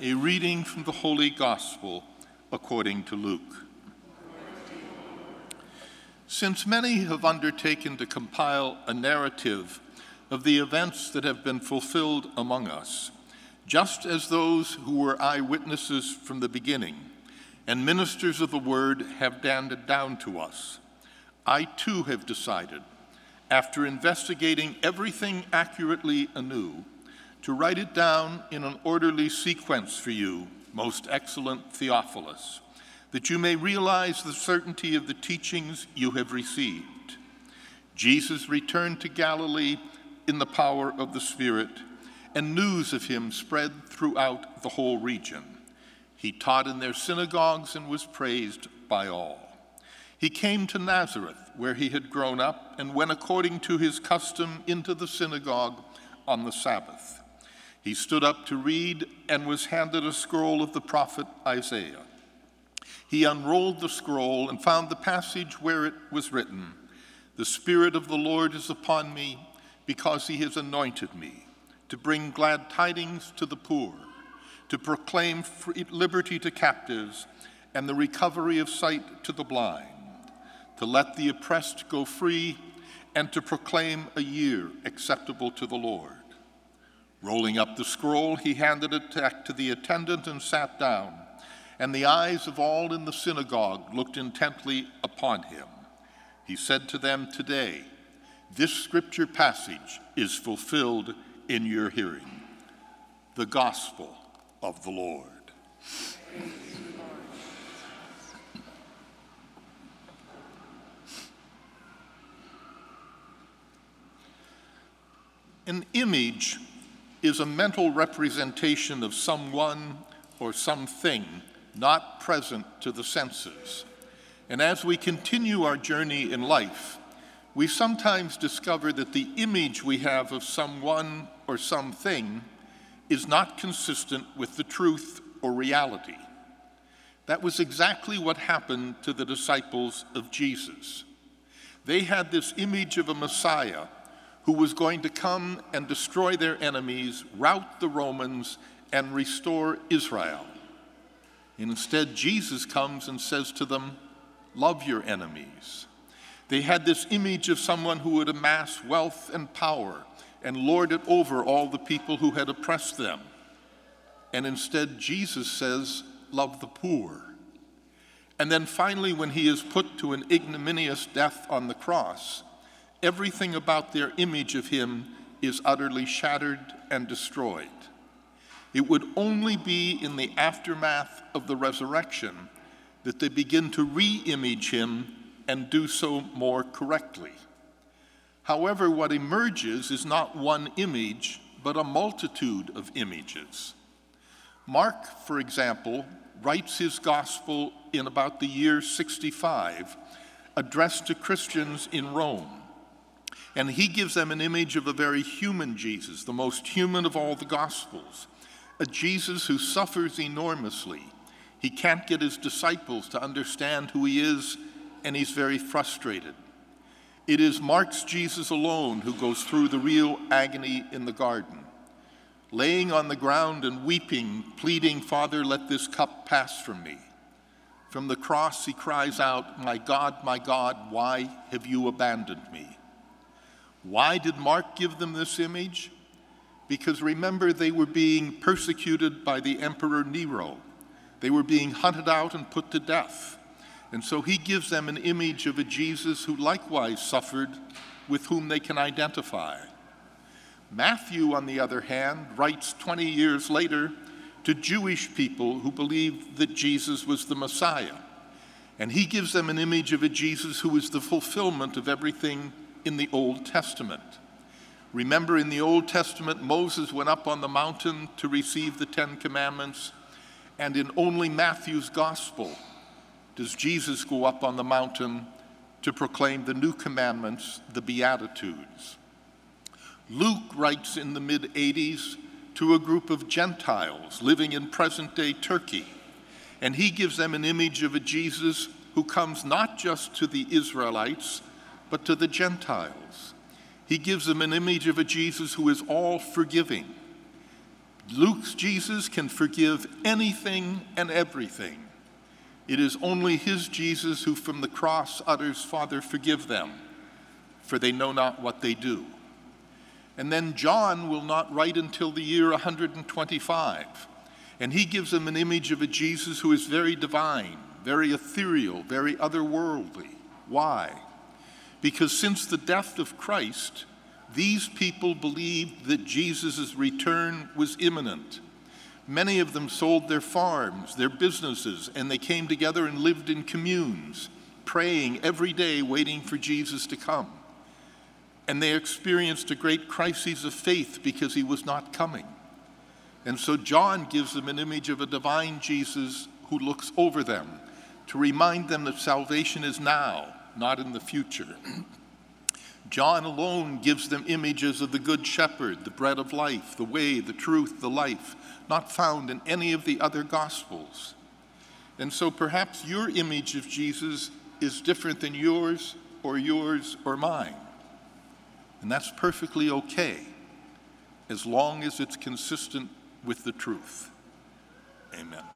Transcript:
A reading from the Holy Gospel according to Luke. Since many have undertaken to compile a narrative of the events that have been fulfilled among us, just as those who were eyewitnesses from the beginning and ministers of the word have handed down to us, I too have decided, after investigating everything accurately anew, to write it down in an orderly sequence for you, most excellent Theophilus, that you may realize the certainty of the teachings you have received. Jesus returned to Galilee in the power of the Spirit, and news of him spread throughout the whole region. He taught in their synagogues and was praised by all. He came to Nazareth, where he had grown up, and went according to his custom into the synagogue on the Sabbath. He stood up to read and was handed a scroll of the prophet Isaiah. He unrolled the scroll and found the passage where it was written, "The Spirit of the Lord is upon me, because he has anointed me, to bring glad tidings to the poor, to proclaim liberty to captives, and the recovery of sight to the blind, to let the oppressed go free, and to proclaim a year acceptable to the Lord." Rolling up the scroll, he handed it back to the attendant and sat down, and the eyes of all in the synagogue looked intently upon him. He said to them, "Today, this scripture passage is fulfilled in your hearing." The Gospel of the Lord. An image is a mental representation of someone or something not present to the senses. And as we continue our journey in life, we sometimes discover that the image we have of someone or something is not consistent with the truth or reality. That was exactly what happened to the disciples of Jesus. They had this image of a Messiah who was going to come and destroy their enemies, rout the Romans, and restore Israel. And instead, Jesus comes and says to them, "Love your enemies." They had this image of someone who would amass wealth and power and lord it over all the people who had oppressed them. And instead, Jesus says, "Love the poor." And then finally, when he is put to an ignominious death on the cross, everything about their image of him is utterly shattered and destroyed. It would only be in the aftermath of the resurrection that they begin to re-image him and do so more correctly. However, what emerges is not one image, but a multitude of images. Mark, for example, writes his gospel in about the year 65, addressed to Christians in Rome. And he gives them an image of a very human Jesus, the most human of all the Gospels, a Jesus who suffers enormously. He can't get his disciples to understand who he is, and he's very frustrated. It is Mark's Jesus alone who goes through the real agony in the garden, laying on the ground and weeping, pleading, "Father, let this cup pass from me." From the cross he cries out, my God, why have you abandoned me?" Why did Mark give them this image? Because remember, they were being persecuted by the Emperor Nero. They were being hunted out and put to death. And so he gives them an image of a Jesus who likewise suffered, with whom they can identify. Matthew, on the other hand, writes 20 years later to Jewish people who believed that Jesus was the Messiah. And he gives them an image of a Jesus who is the fulfillment of everything in the Old Testament. Remember, in the Old Testament, Moses went up on the mountain to receive the 10 Commandments, and in only Matthew's Gospel does Jesus go up on the mountain to proclaim the new commandments, the Beatitudes. Luke writes in the mid-80s to a group of Gentiles living in present-day Turkey, and he gives them an image of a Jesus who comes not just to the Israelites, but to the Gentiles. He gives them an image of a Jesus who is all forgiving. Luke's Jesus can forgive anything and everything. It is only his Jesus who from the cross utters, "Father, forgive them, for they know not what they do." And then John will not write until the year 125. And he gives them an image of a Jesus who is very divine, very ethereal, very otherworldly. Why? Because since the death of Christ, these people believed that Jesus' return was imminent. Many of them sold their farms, their businesses, and they came together and lived in communes, praying every day, waiting for Jesus to come. And they experienced a great crisis of faith because he was not coming. And so John gives them an image of a divine Jesus who looks over them to remind them that salvation is now, not in the future. John alone gives them images of the Good Shepherd, the bread of life, the way, the truth, the life, not found in any of the other Gospels. And so perhaps your image of Jesus is different than yours or mine. And that's perfectly okay, as long as it's consistent with the truth. Amen.